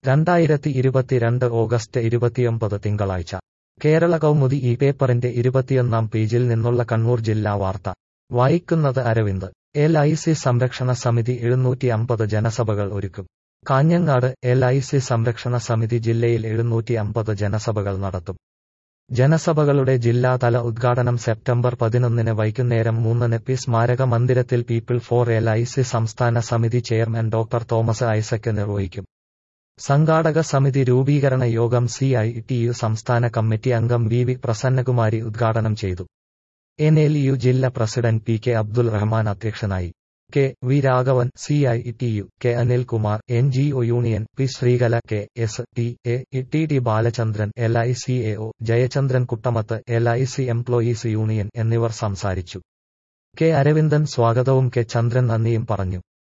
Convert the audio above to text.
2022 August 29 തിങ്കളാഴ്ച കേരള കൗമുദി ഈ പേപ്പറിന്റെ 21 പേജിൽ നിന്നുള്ള കണ്ണൂർ ജില്ലാ വാർത്ത വായിക്കുന്നത് അരവിന്ദ്. LIC സംരക്ഷണ സമിതി 750 ജനസഭകൾ ഒരുക്കും. കാഞ്ഞങ്ങാട്. LIC സംരക്ഷണ സമിതി ജില്ലയിൽ 750 ജനസഭകൾ നടത്തും. ജനസഭകളുടെ ജില്ലാതല ഉദ്ഘാടനം സെപ്റ്റംബർ 11 വൈകുന്നേരം 3 പി സ്മാരക മന്ദിരത്തിൽ പീപ്പിൾ ഫോർ LIC സംസ്ഥാന സമിതി ചെയർമാൻ ഡോക്ടർ തോമസ് ഐസക് നിർവഹിക്കും. സംഘാടക സമിതി രൂപീകരണ യോഗം CITU സംസ്ഥാന കമ്മിറ്റി അംഗം VV പ്രസന്നകുമാരി ഉദ്ഘാടനം ചെയ്തു. NLU ജില്ലാ പ്രസിഡന്റ് PK അബ്ദുൽ റഹ്മാൻ അധ്യക്ഷനായി. KV Raghavan, CITU, K Anilkumar, NGO union, P Sreekala, KSTA, TD Balachandran, LIC AO, Jayachandran Kuttamath, LIC employees union എന്നിവർ സംസാരിച്ചു. K അരവിന്ദൻ സ്വാഗതവും K ചന്ദ്രൻ നന്ദിയും പറഞ്ഞു.